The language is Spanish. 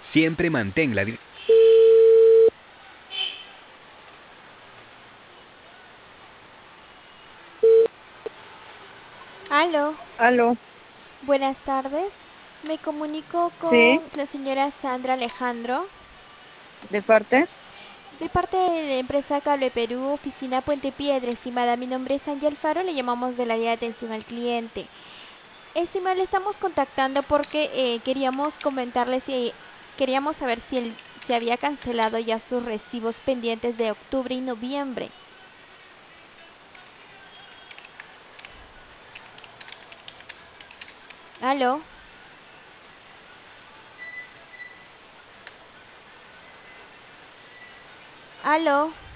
Siempre mantén la di- Aló, Aló, buenas tardes. Me comunico sí, con la señora Sandra Alejandro, de parte. de parte de la empresa Cable Perú, oficina Puente Piedra. Estimada, mi nombre es Ángel Faro, le llamamos del área de atención al cliente. Estimada, le estamos contactando porque queríamos comentarle si queríamos saber si se había cancelado ya sus recibos pendientes de octubre y noviembre. Aló, aló.